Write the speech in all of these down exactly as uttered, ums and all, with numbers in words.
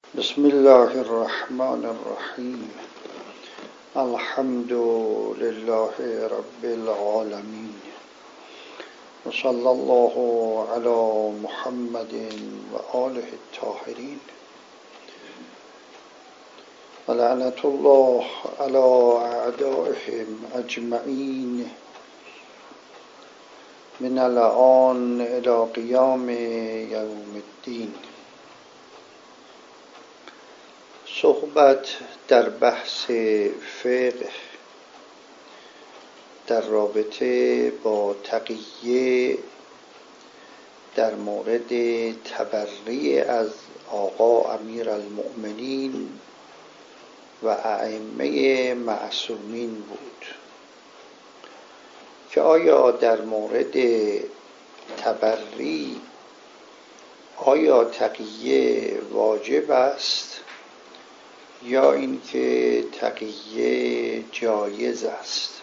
بسم الله الرحمن الرحیم. الحمد لله رب العالمین و صلی الله علی محمد و آله الطاهرین و لعنت الله علی اعدائهم اجمعین من الآن الی قیام یوم الدین. صحبت در بحث فقه در رابطه با تقیه در مورد تبری از آقا امیر المؤمنین و ائمه معصومین بود که آیا در مورد تبری آیا تقیه واجب است یا اینکه تقیه جایز است.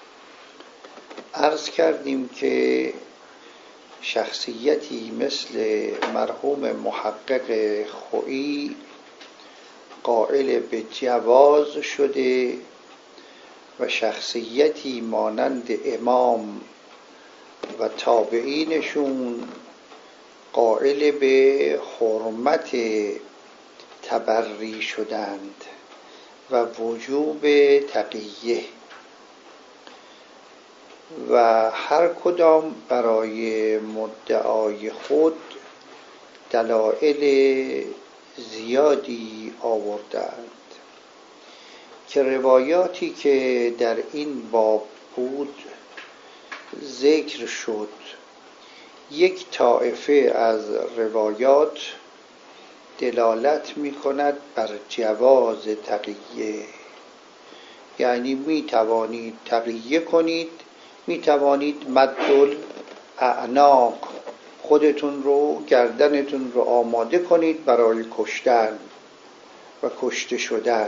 عرض کردیم که شخصیتی مثل مرحوم محقق خویی قائل به جواز شده و شخصیتی مانند امام و تابعینشون قائل به حرمت تبری شدند و وجوب تقیه، و هر کدام برای مدعای خود دلایل زیادی آوردند که روایاتی که در این باب بود ذکر شد. یک طایفه از روایات دلالت می کند بر جواز تقیه، یعنی می توانید تقیه کنید، می توانید مد الاعناق خودتون رو گردنتون رو آماده کنید برای کشتن و کشته شدن.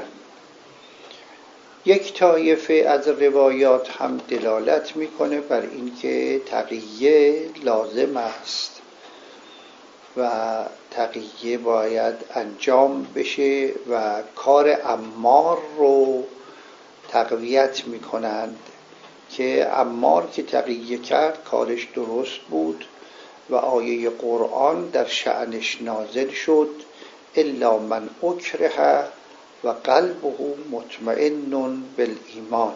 یک طایفه از روایات هم دلالت میکنه بر اینکه تقیه لازم است و تقیه باید انجام بشه و کار عمار رو تقویت میکنند که عمار که تقیه کرد کارش درست بود و آیه قرآن در شأنش نازل شد الا من اکره و قلبه مطمئن بالایمان.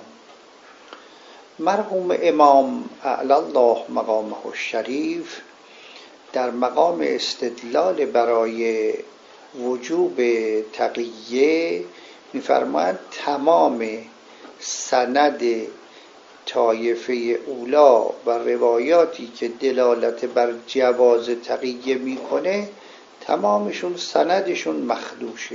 مرحوم امام اعلی الله مقامه الشریف در مقام استدلال برای وجوب تقیه می‌فرماید تمام سند طایفه اولا و روایاتی که دلالت بر جواز تقیه میکنه تمامشون سندشون مخدوشه.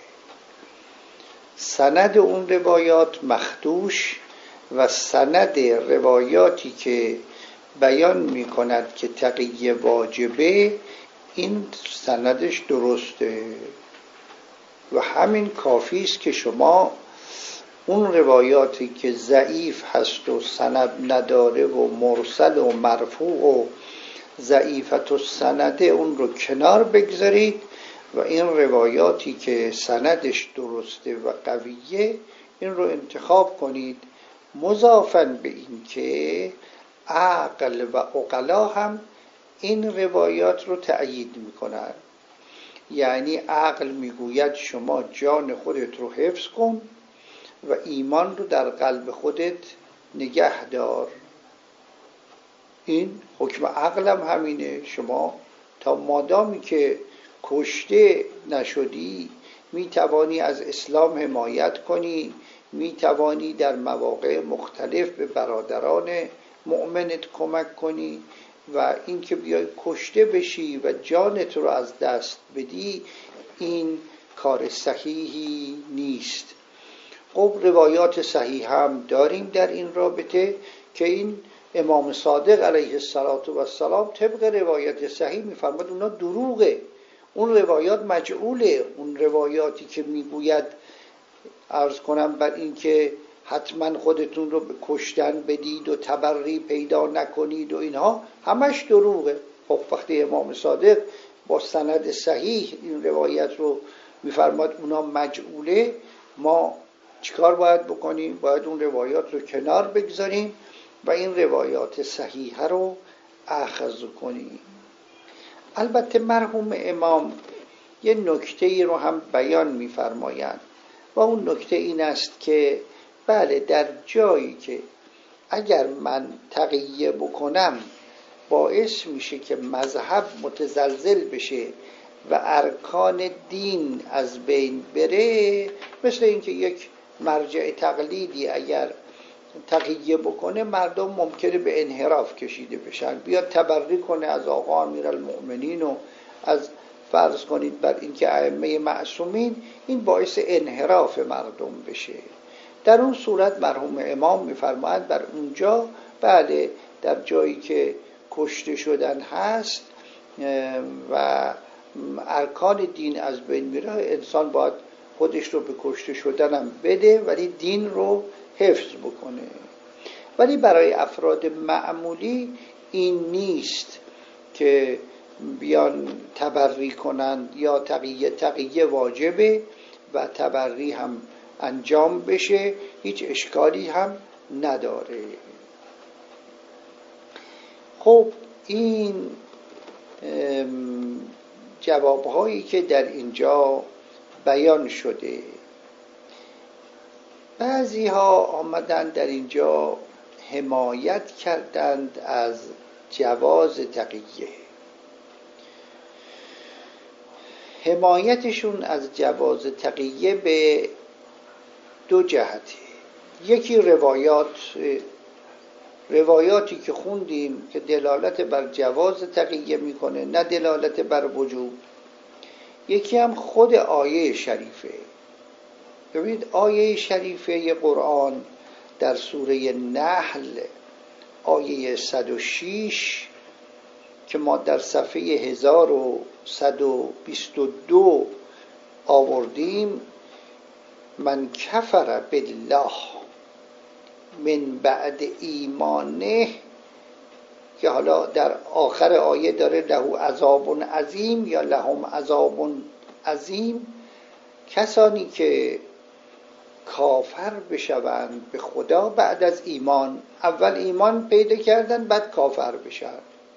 سند اون روایات مخدوش و سند روایاتی که بیان می کند که تقیه واجبه این سندش درسته و همین کافی است که شما اون روایاتی که ضعیف هست و سند نداره و مرسل و مرفوع و ضعیفت و سنده اون رو کنار بگذارید و این روایاتی که سندش درسته و قویه این رو انتخاب کنید، مضافاً به این که عقل و عقلا هم این روایات رو تأیید میکنن. یعنی عقل میگوید شما جان خودت رو حفظ کن و ایمان رو در قلب خودت نگه دار. این حکم عقل هم همینه. شما تا مادامی که کشته نشدی میتوانی از اسلام حمایت کنی، میتوانی در مواقع مختلف به برادران مؤمنت کمک کنی و اینکه بیای کشته بشی و جانت رو از دست بدی این کار صحیحی نیست. خب روایات صحیح هم داریم در این رابطه که این امام صادق علیه السلام طبق روایت صحیح میفرماد اونا دروغه، اون روایات مجعوله. اون روایاتی که میگوید عرض کنم بر این که حتما خودتون رو به کشتن بدید و تبری پیدا نکنید و اینها همش دروغه. خب وقتی امام صادق با سند صحیح این روایت رو میفرماد اونا مجعوله، ما چیکار باید بکنیم؟ باید اون روایات رو کنار بگذاریم و این روایات صحیحه رو اخذ کنیم. البته مرحوم امام یه نکته ای رو هم بیان میفرمایند و اون نکته این است که بله، در جایی که اگر من تقیه بکنم باعث میشه که مذهب متزلزل بشه و ارکان دین از بین بره، مثل اینکه یک مرجع تقلیدی اگر تقیه بکنه مردم ممکنه به انحراف کشیده بشن، بیاد تبری کنه از آقا امیرالمؤمنین و از فرض کنید بر اینکه ائمه معصومین، این باعث انحراف مردم بشه. در اون صورت مرحوم امام میفرمایند بر اونجا بله، در جایی که کشته شدن هست و ارکان دین از بین میره، انسان باید خودش رو به کشته شدن هم بده ولی دین رو حفظ بکنه. ولی برای افراد معمولی این نیست که بیان تبری کنند، یا تقیه تقیه واجبه و تبری هم انجام بشه، هیچ اشکالی هم نداره. خب این جوابهایی که در اینجا بیان شده، بعضی ها آمدن در اینجا حمایت کردند از جواز تقیه. حمایتشون از جواز تقیه به دو جهته. یکی روایات روایاتی که خوندیم که دلالت بر جواز تقیه میکنه، نه دلالت بر وجوب. یکی هم خود آیه شریفه. ببینید آیه شریفه قرآن در سوره نحل آیه صد و شش که ما در صفحه هزار و صد و بیست و دو آوردیم، من کفر بالله من بعد ایمانه، که حالا در آخر آیه داره له عذاب عظیم یا لهم عذاب عظیم، کسانی که کافر بشوند به خدا بعد از ایمان، اول ایمان پیدا کردن بعد کافر بشن،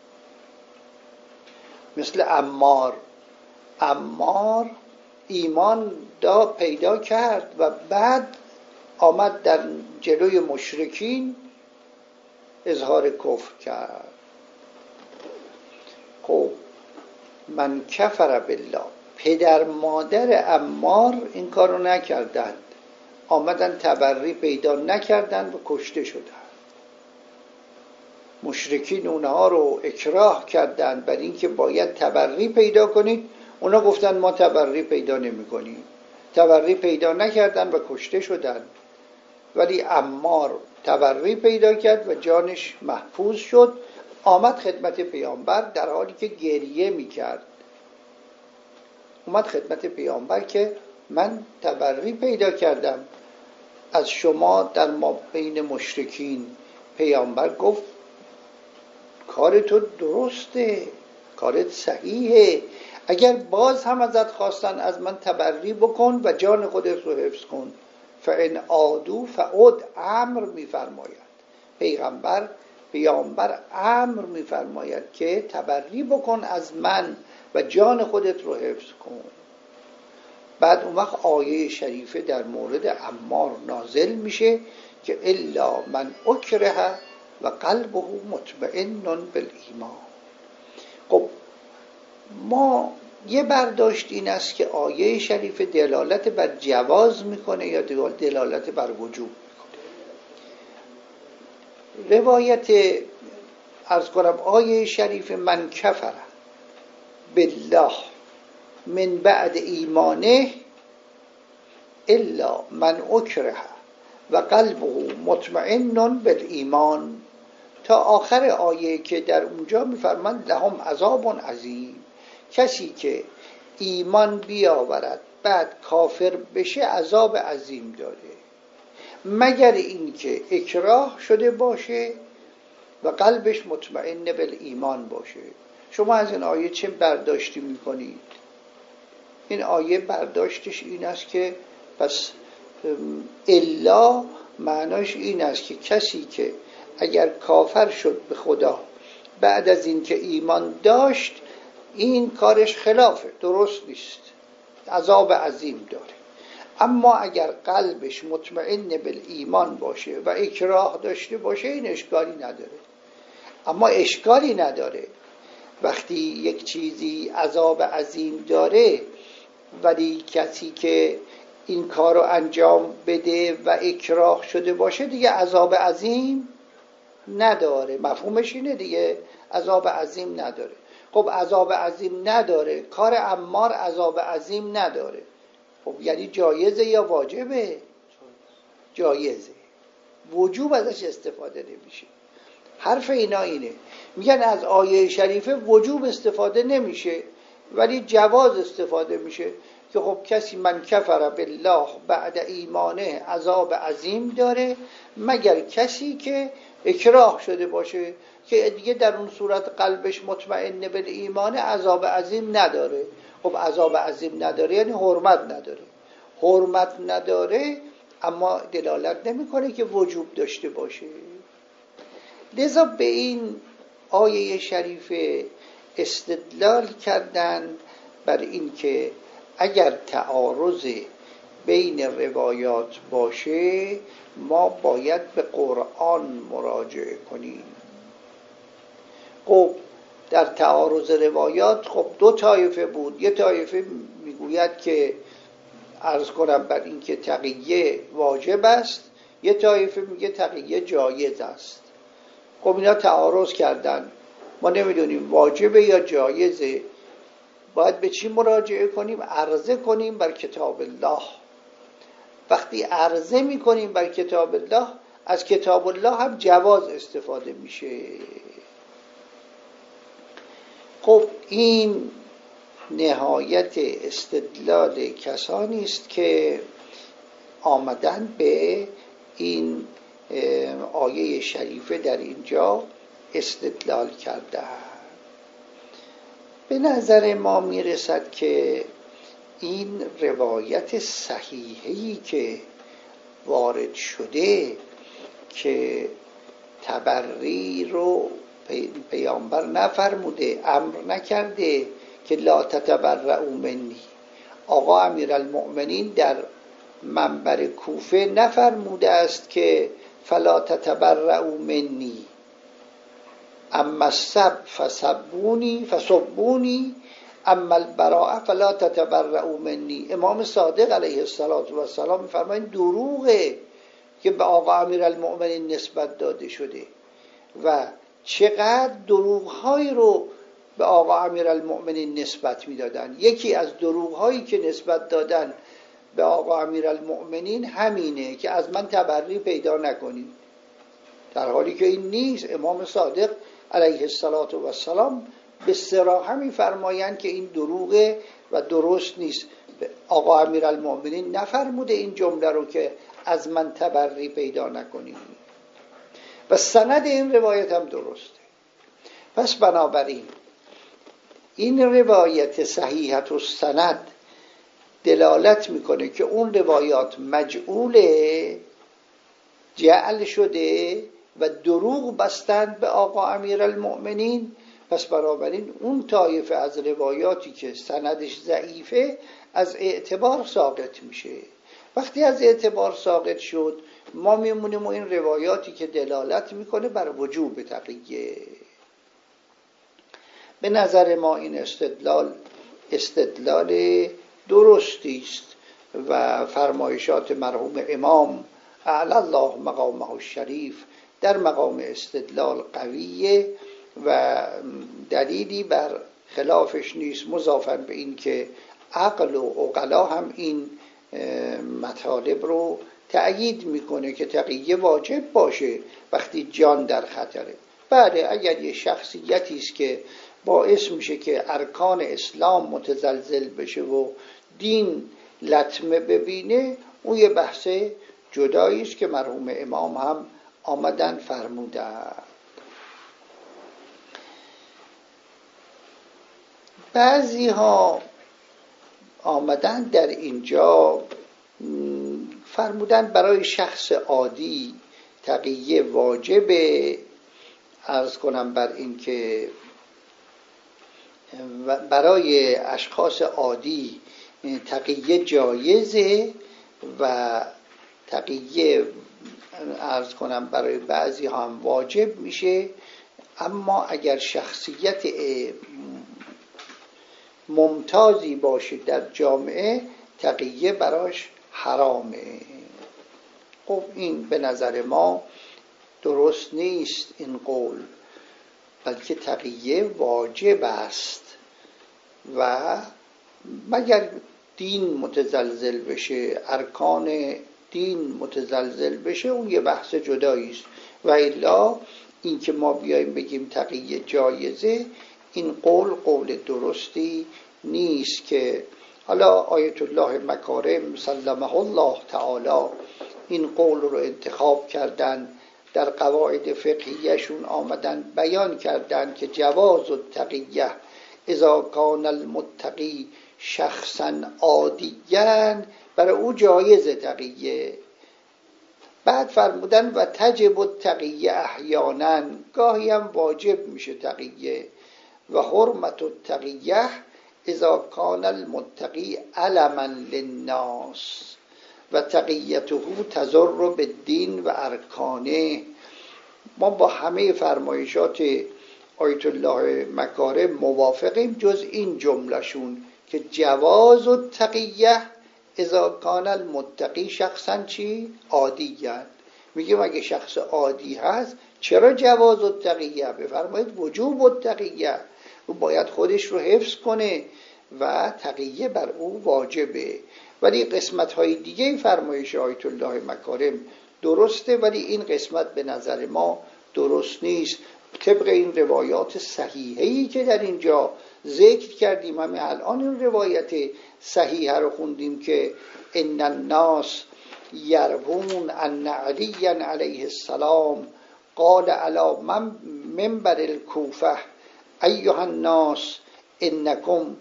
مثل عمار. عمار ایمان دا پیدا کرد و بعد آمد در جلوی مشرکین اظهار کفر کرد. خب من کفر بالله، پدر مادر عمار این کارو نکردند، آمدن تبری پیدا نکردند و کشته شدند. مشرکین اونها رو اکراه کردند بر اینکه باید تبری پیدا کنید، اونا گفتن ما تبری پیدا نمی کنیم. تبری پیدا نکردن و کشته شدند. ولی عمار تبری پیدا کرد و جانش محفوظ شد، آمد خدمت پیامبر در حالی که گریه می کرد. اومد خدمت پیامبر که من تبری پیدا کردم از شما در ما بین مشرکین. پیامبر گفت کار تو درسته، کارت صحیحه، اگر باز هم ازت خواستن از من تبری بکن و جان خودت رو حفظ کن. فان عادوا فعد، امر میفرماید پیغمبر، پیامبر امر میفرماید که تبری بکن از من و جان خودت رو حفظ کن. بعد اون وقت آیه شریفه در مورد عمار نازل میشه که الا من اکره و قلبه مطمئن بالایمان. خب ما یه برداشت این است که آیه شریفه دلالت بر جواز میکنه یا دلالت بر وجوب میکنه. روایت عرض کنم آیه شریفه من کفر بالله من بعد ایمانه الا من اکره و قلبه مطمئن بالایمان، تا آخر آیه که در اونجا میفرماند لهم عذاب عظیم، کسی که ایمان بیاورد بعد کافر بشه عذاب عظیم داره، مگر این که اکراه شده باشه و قلبش مطمئن بالایمان باشه. شما از این آیه چه برداشتی میکنید؟ این آیه برداشتش این است که پس الا معناش این است که کسی که اگر کافر شد به خدا بعد از این که ایمان داشت، این کارش خلافه، درست نیست، عذاب عظیم داره. اما اگر قلبش مطمئن به ایمان باشه و اکراه داشته باشه، این اشکالی نداره. اما اشکالی نداره وقتی یک چیزی عذاب عظیم داره ولی کسی که این کار رو انجام بده و اکراه شده باشه دیگه عذاب عظیم نداره. مفهومش اینه دیگه، عذاب عظیم نداره. خب عذاب عظیم نداره، کار عمار عذاب عظیم نداره، خب یعنی جایزه یا واجبه؟ جایزه، وجوب ازش استفاده نمیشه. حرف اینا اینه، میگن از آیه شریفه وجوب استفاده نمیشه ولی جواز استفاده میشه که خب کسی من کفر بالله بعد ایمانه عذاب عظیم داره، مگر کسی که اکراه شده باشه که دیگه در اون صورت قلبش مطمئن به ایمانه عذاب عظیم نداره. خب عذاب عظیم نداره یعنی حرمت نداره. حرمت نداره اما دلالت نمیکنه که وجوب داشته باشه. لذا به این آیه شریفه استدلال کردند بر این که اگر تعارض بین روایات باشه ما باید به قرآن مراجعه کنیم. خب در تعارض روایات خب دو طایفه بود. یه طایفه میگوید که عرض کنم بر این که تقیه واجب است، یه طایفه میگه تقیه جایز است. خب اینا تعارض کردن، ما نمیدونیم واجبه یا جایزه. باید به چی مراجعه کنیم؟ عرضه کنیم بر کتاب الله. وقتی عرضه میکنیم بر کتاب الله، از کتاب الله هم جواز استفاده میشه. خب این نهایت استدلال کسانی است که آمدن به این آیه شریفه در اینجا استدلال کرده. به نظر ما میرسد که این روایت صحیحی که وارد شده که تبری رو پیامبر نفرموده، امر نکرده که لا تتبرئوا منی. آقا امیرالمؤمنین در منبر کوفه نفرموده است که فلا تتبرئوا منی، اما السب فسبونی فسبونی اما البراء فلا تتبرئوا منی. امام صادق علیه السلام میفرمایند دروغه که به آقا امیرالمؤمنین نسبت داده شده و چقدر دروغ‌هایی رو به آقا امیرالمؤمنین نسبت میدادن. یکی از دروغ‌هایی که نسبت دادن به آقا امیرالمؤمنین همینه که از من تبری پیدا نکنید، در حالی که این نیست. امام صادق علیه السلام به صراحت می‌فرمایند که این دروغه و درست نیست. آقا امیرالمؤمنین نفرموده این جمله رو که از من تبری پیدا نکنید و سند این روایت هم درسته. پس بنابراین این روایت صحیحت و سند دلالت میکنه که اون روایات مجعوله، جعل شده و دروغ بستند به آقا امیرالمؤمنین. پس بنابراین اون طایفه از روایاتی که سندش ضعیفه از اعتبار ساقط میشه. وقتی از اعتبار ساقط شد ما میمونیم و این روایاتی که دلالت میکنه بر وجوب تقیه. به نظر ما این استدلال استدلال درستی است و فرمایشات مرحوم امام اعلی الله مقامه الشریف در مقام استدلال قویه و دلیلی بر خلافش نیست، مضافاً به این که عقل و عقلا هم این مطالب رو تأیید میکنه که تقیه واجب باشه وقتی جان در خطره. بله اگر یه شخصیتی است که باعث میشه که ارکان اسلام متزلزل بشه و دین لطمه ببینه، اون یه بحث جدایی است که مرحوم امام هم آمدن فرمودن. بعضی ها آمدن در اینجا فرمودن برای شخص عادی تقیه واجبه، عرض کنم بر این که برای اشخاص عادی تقیه جایزه و تقیه عرض کنم برای بعضی هم واجب میشه، اما اگر شخصیت ممتازی باشه در جامعه تقیه براش حرامه. خب این به نظر ما درست نیست این قول، بلکه تقیه واجب است و مگر دین متزلزل بشه، ارکان دین متزلزل بشه، اون یه بحث جدایی است. و الا این که ما بیایم بگیم تقیه جایزه، این قول قول درستی نیست. که حالا آیت الله مکارم سلمه الله تعالی این قول رو انتخاب کردن، در قواعد فقهیشون آمدن بیان کردن که جواز التقیه اذا کان المتقی شخصا عادیا، برای او جایز تقیه. بعد فرمودن و تجب التقیه احیانا، گاهی هم واجب میشه تقیه. و حرمت التقیه اذا کان المتقی علما للناس و تقیته تضر بالدین و ارکانه. ما با همه فرمایشات آیت الله مکارم موافقیم جز این جملهشون که جواز التقیه اذا کان المتقی شخصا چی؟ عادیه. میگه اگه شخص عادی هست چرا جواز التقیه؟ بفرمایید وجوب التقیه، او باید خودش رو حفظ کنه و تقیه بر او واجبه. ولی قسمت های دیگه فرمایش آیت الله مکارم درسته، ولی این قسمت به نظر ما درست نیست. طبق این روایات صحیحه‌ای که در اینجا ذکر کردیم، همین الان این روایت صحیحه رو خوندیم که ان الناس یروون ان علی علیه السلام قال علی منبر الکوفه ایها الناس انکم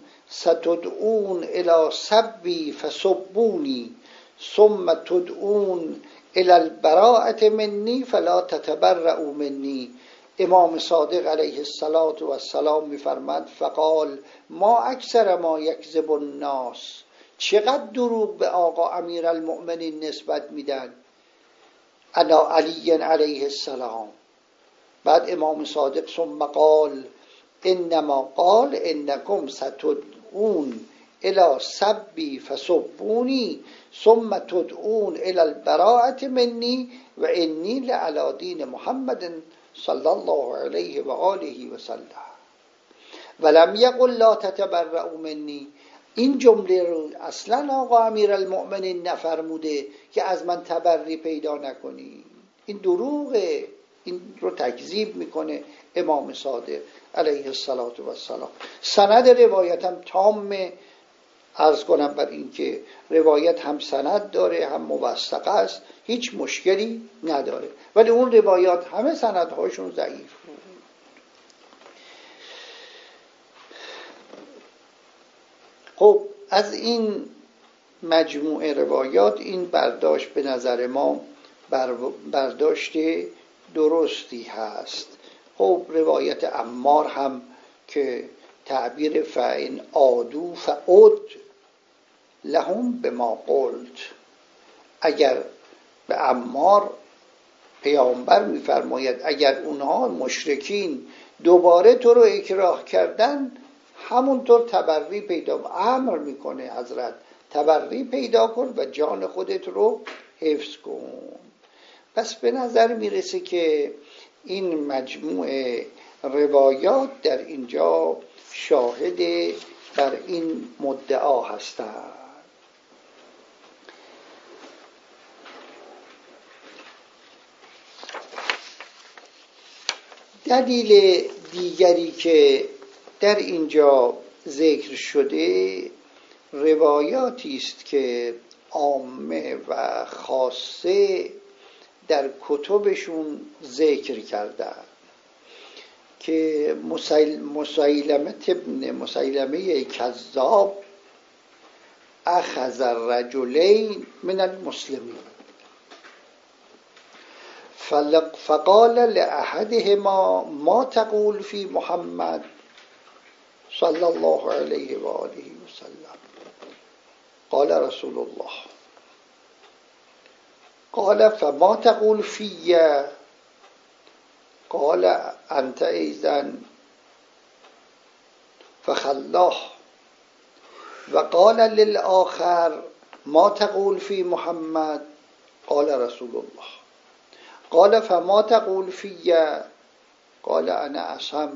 ستدعون الى سبی فسبونی ثم تدعون الى البراءة منی فلا تتبرؤوا منی. امام صادق علیه السلام میفرماد فقال ما اکثر ما یکذب الناس، چقدر دروغ به آقا امیرالمؤمنین نسبت میدن علی علی علیه السلام. بعد امام صادق ثم قال انما قال انکم ستدعون الى سبی فسبونی ثم تدعون الى البراءة منی و انی لعلی دین محمد صلی الله علیه و آله و سلم ولم یقل لا تتبرؤوا منی. این جمله رو اصلا آقا امیرالمؤمنین نفرموده که از من تبری پیدا نکنی، این دروغه، این رو تکذیب میکنه امام صادق علیه السلام. سند روایت هم تامه، عرض کنم بر این که روایت هم سند داره هم موثق است، هیچ مشکلی نداره، ولی اون روایات همه سندهاشون ضعیف بود. خب از این مجموعه روایات این برداشت به نظر ما برداشت درستی هست. خب روایت عمار هم که تعبیر فَإِنْ عَادُوا فَعُدْ لهم بما قلت، اگر به عمار پیامبر میفرماید اگر اونها مشرکین دوباره تو رو اکراه کردن همونطور تبری پیدا، امر میکنه حضرت تبری پیدا کن و جان خودت رو حفظ کن. پس به نظر میرسه که این مجموعه روایات در اینجا شاهد بر این مدعا هستند. دلیل دیگری که در اینجا ذکر شده روایاتی است که عامه و خاصه در کتبشون ذکر کردن که مسیلمه ابن مسیلمه کذاب اخذ الرجلین من المسلمین فقال لأحدهما ما تقول في محمد صلى الله عليه وآله وسلم قال رسول الله قال فما تقول في قال أنت أيضا فخلاه وقال للآخر ما تقول في محمد قال رسول الله قال فما تقول في قال أنا أصم.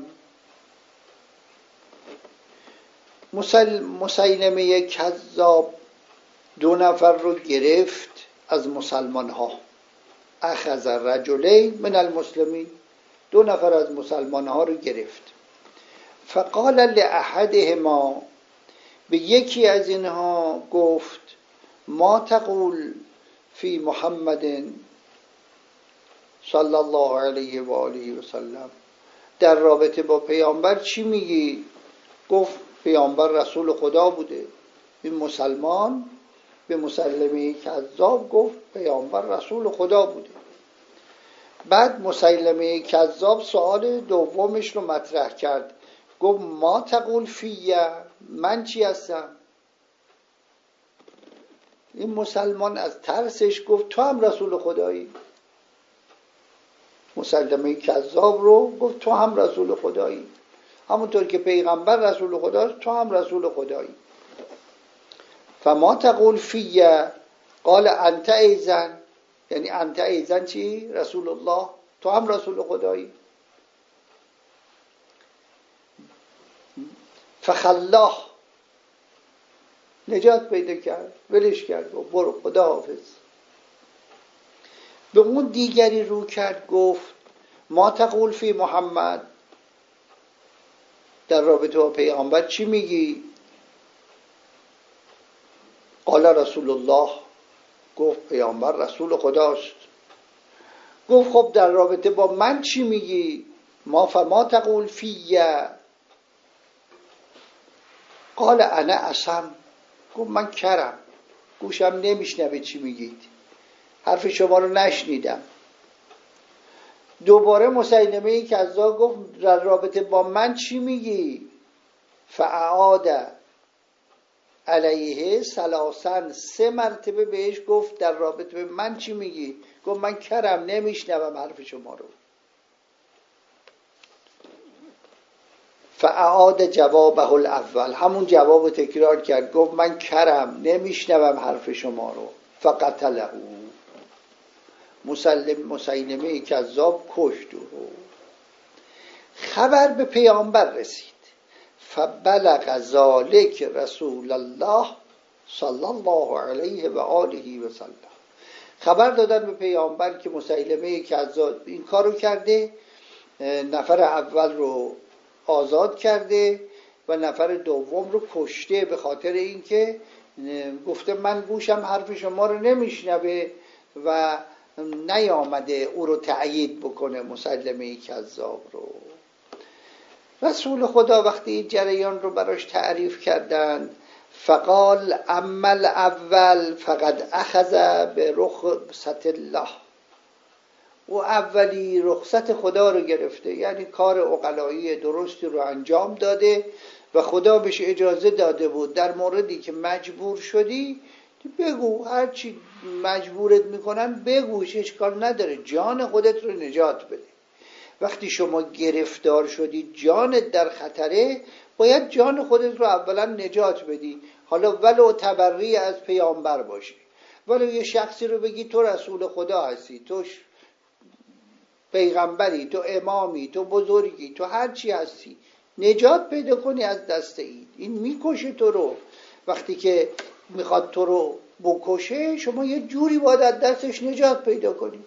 مسیلمه کذاب دو نفر رو گرفت از مسلمان ها. اخذ الرجلین من المسلمین، دو نفر از مسلمان ها رو گرفت. فقال لأحدهما، به یکی از اینها گفت ما تقول فی محمد صلی الله علیه و آله و سلم، در رابطه با پیامبر چی میگی؟ گفت پیامبر رسول خدا بوده. این مسلمان به مسیلمه کذاب گفت پیامبر رسول خدا بوده. بعد مسیلمه کذاب سوال دومش رو مطرح کرد، گفت ما تقول فیه، من چی هستم؟ این مسلمان از ترسش گفت تو هم رسول خدایی. مسیلمه کذاب رو گفت تو هم رسول خدایی، همونطور که پیغمبر رسول خداست تو هم رسول خدایی. فما تقول فیه قال انت ایزن، یعنی انت ایزن چی؟ رسول الله، تو هم رسول خدایی. فخلاه، نجات پیدا کرد، ولش کرد و برو خدا حافظ. به اون دیگری رو کرد گفت ما تقول فی محمد، در رابطه با پیامبر چی میگی؟ قال رسول الله، گفت پیامبر رسول خداست. گفت خب در رابطه با من چی میگی؟ ما فما تقول فیه قال انا اصم، گفت من کرم، گوشم نمیشنوه چی میگید، حرف شما رو نشنیدم. دوباره مسیلمه کذاب گفت در رابطه با من چی میگی؟ فاعاد علیه ثلاثا، سه مرتبه بهش گفت در رابطه با من چی میگی؟ گفت من کرم، نمیشنوم حرف شما رو. فاعاد جوابه الاول، همون جواب تکرار کرد، گفت من کرم، نمیشنوم حرف شما رو. فقتله، مسلم مسیلمه کذاب کشت او. خبر به پیامبر رسید. فبلغ ذلک رسول الله صلی الله علیه و آله و سلم، خبر دادن به پیامبر که مسیلمه کذاب این کارو کرده، نفر اول رو آزاد کرده و نفر دوم رو کشته، به خاطر اینکه گفته من گوشم حرف شما رو نمیشنوه و نیامده او رو تأیید بکنه، مسیلمه کذاب رو. رسول خدا وقتی این جریان رو براش تعریف کردند، فقال اما الاول فقد اخذ به رخصت الله، او اولی رخصت خدا رو گرفته، یعنی کار عقلایی درستی رو انجام داده و خدا بهش اجازه داده بود در موردی که مجبور شدی بگو، هرچی مجبورت میکنن بگوش، اشکال نداره، جان خودت رو نجات بده. وقتی شما گرفتار شدی، جانت در خطره، باید جان خودت رو اولا نجات بدی، حالا ولو تبری از پیامبر باشی، ولو یه شخصی رو بگی تو رسول خدا هستی، تو پیغمبری، تو امامی، تو بزرگی، تو هر چی هستی، نجات پیدا کنی از دست این این میکشه تو رو. وقتی که میخواد تو رو بکشه، شما یه جوری باید از دستش نجات پیدا کنی.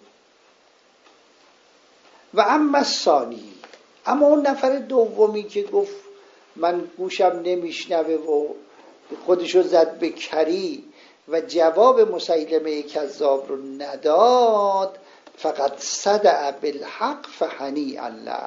و اما الثانی، اما اون نفر دومی که گفت من گوشم نمیشنوه و خودشو زد به کری و جواب مسیلمه کذاب رو نداد، فقط صدع بالحق فهنیئا له،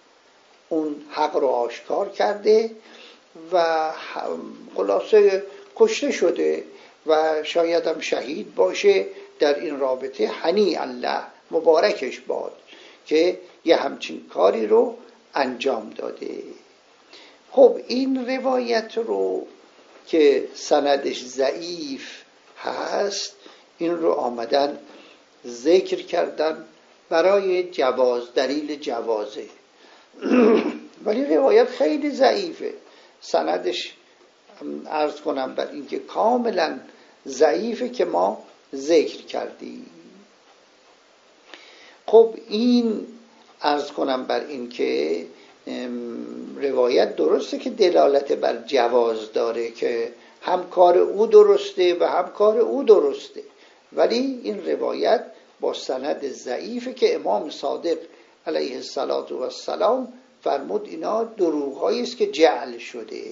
اون حق رو آشکار کرده و خلاصه کشته شده و شاید هم شهید باشه در این رابطه. هنی الله، مبارکش باد که یه همچین کاری رو انجام داده. خب این روایت رو که سندش ضعیف هست، این رو آمدن ذکر کردن برای جواز، دلیل جوازه. ولی روایت خیلی ضعیفه، سندش عرض کنم بر این که کاملا ضعیفه که ما ذکر کردیم. خب این عرض کنم بر این که روایت درسته که دلالت بر جواز داره که هم کار او درسته و هم کار او درسته، ولی این روایت با سند ضعیفه که امام صادق علیه السلام فرمود اینا دروغ‌هایی است که جعل شده.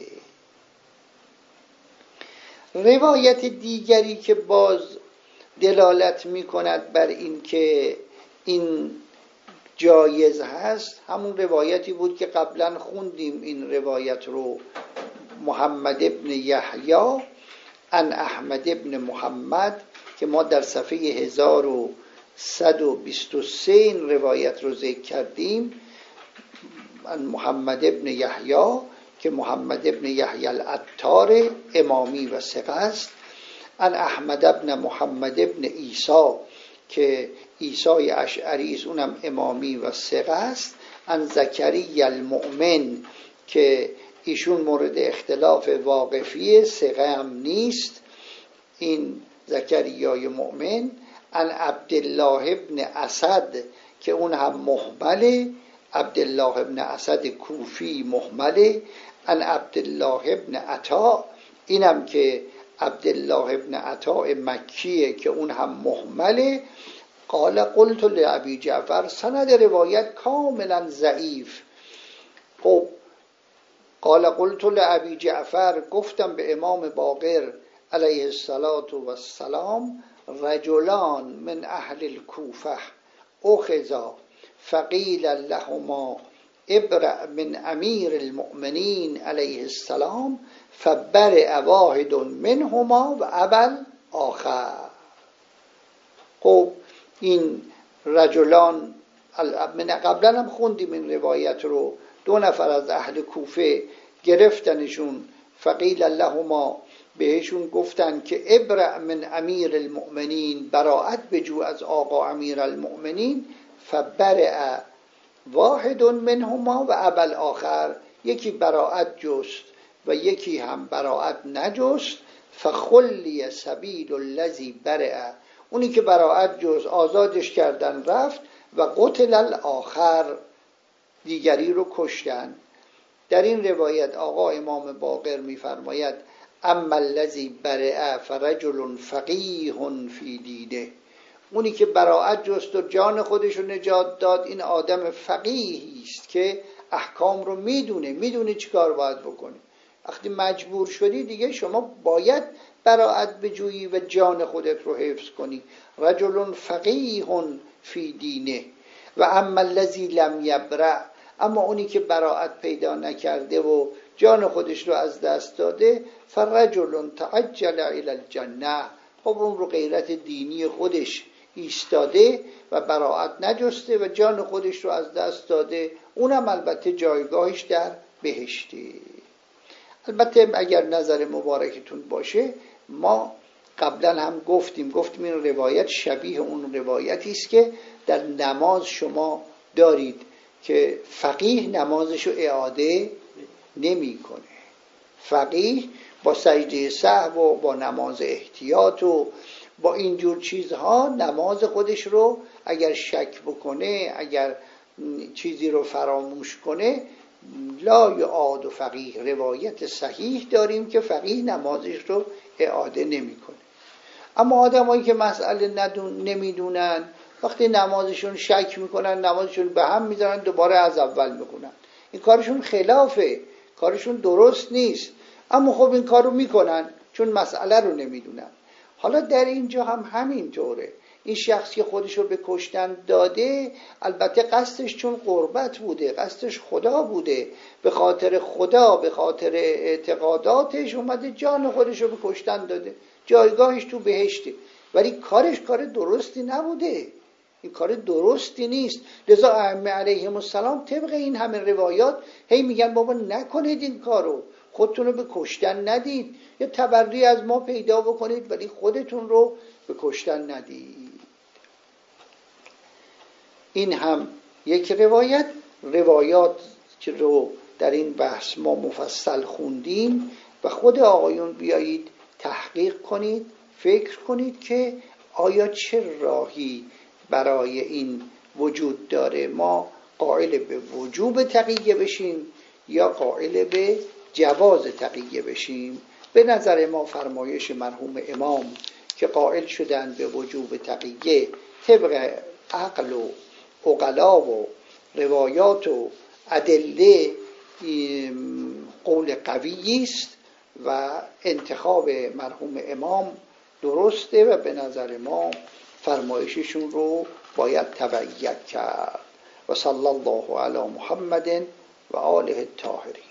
روایت دیگری که باز دلالت می‌کند بر این که این جایز هست، همون روایتی بود که قبلا خوندیم. این روایت رو محمد ابن یحیی عن احمد ابن محمد که ما در صفحه هزار و صد و بیست و سه این روایت رو ذکر کردیم. عن محمد ابن یحیی که محمد ابن یحیی العطار امامی و ثقه است. عن احمد ابن محمد ابن عیسی که عیسی اشعری است، اونم امامی و ثقه است. عن زکریا المؤمن که ایشون مورد اختلاف واقفی، ثقه هم نیست این زکریای مؤمن. عن عبدالله ابن اسد که اون هم مهمله، عبدالله ابن اسد کوفی مهمله. عن عبدالله ابن عطا، اینم که عبدالله ابن عطا مکیه که اون هم مهمله. قال قلت لابی جعفر، سند روایت کاملا ضعیف. خب قال قلت لابی جعفر، گفتم به امام باقر علیه السلام، رجلان من اهل الکوفه اخذا فقیل لهما ابرأ من امیر المؤمنین علیه السلام فبرئ واحد منهما و ابل آخر. خب این رجلان من قبلا هم خوندیم این روایت رو، دو نفر از اهل کوفه گرفتنشون، فقیل لهما، بهشون گفتن که ابرأ من امیر المؤمنین، براءت بجو از آقا امیر المؤمنین. فبرئ واحد منهما و ابل آخر، یکی براءت جست و یکی هم براءت نجست. فخلی سبیل الذی برئ، اونی که براءت جست آزادش کردن رفت، و قتل الاخر، دیگری رو کشتن. در این روایت آقا امام باقر می‌فرماید اما الذی برئ فرجل فقیه فی دینه، اونی که براءت جست و جان خودش رو نجات داد، این آدم فقیهی است که احکام رو میدونه، میدونه چیکار باید بکنه. وقتی مجبور شدی دیگه شما باید براءت بجویی و جان خودت رو حفظ کنی. رجل فقیه فی دینه. و اما الذی لم یبرأ، اما اونی که براءت پیدا نکرده و جان خودش رو از دست داده، فرجل تعجل الی الجنه، خب اون رو غیرت دینی خودش ایستاده و براءت نجسته و جان خودش رو از دست داده، اونم البته جایگاهش در بهشته. البته اگر نظر مبارکتون باشه، ما قبلا هم گفتیم گفتیم این روایت شبیه اون روایتی است که در نماز شما دارید که فقیه نمازشو اعاده نمیکنه. فقیه با سجده سهو و با نماز احتیاط و با اینجور چیزها نماز خودش رو اگر شک بکنه، اگر چیزی رو فراموش کنه، لا یعاد فقیه. روایت صحیح داریم که فقیه نمازش رو اعاده نمیکنه. اما آدمایی که مسئله ندون نمیدونن، وقتی نمازشون شک میکنن، نمازشون به هم میذارن، دوباره از اول میخونن. این کارشون خلافه، کارشون درست نیست، اما خب این کارو میکنن چون مسئله رو نمیدونن. حالا در اینجا هم همین طوره. این شخص که خودش رو به کشتن داده البته قصدش چون قربت بوده، قصدش خدا بوده، به خاطر خدا، به خاطر اعتقاداتش اومده جان خودش رو به کشتن داده، جایگاهش تو بهشته، ولی کارش کار درستی نبوده، این کار درستی نیست. لذا ائمه علیهم السلام طبق این همه روایات هی میگن بابا نکنید این کارو، خودتون رو به کشتن ندید، یا تبری از ما پیدا بکنید ولی خودتون رو به کشتن ندید. این هم یک روایت. روایات که رو در این بحث ما مفصل خوندیم و خود آقایون بیایید تحقیق کنید، فکر کنید که آیا چه راهی برای این وجود داره، ما قائل به وجوب تقیه بشیم یا قائل به جواز تقیه بشیم. به نظر ما فرمایش مرحوم امام که قائل شدن به وجوب تقیه طبق عقل و عقلا و روایات و ادله قول قوی است و انتخاب مرحوم امام درسته و به نظر ما فرمایششون رو باید تبعیت کرد. و صلی الله علی محمد و آله الطاهرین.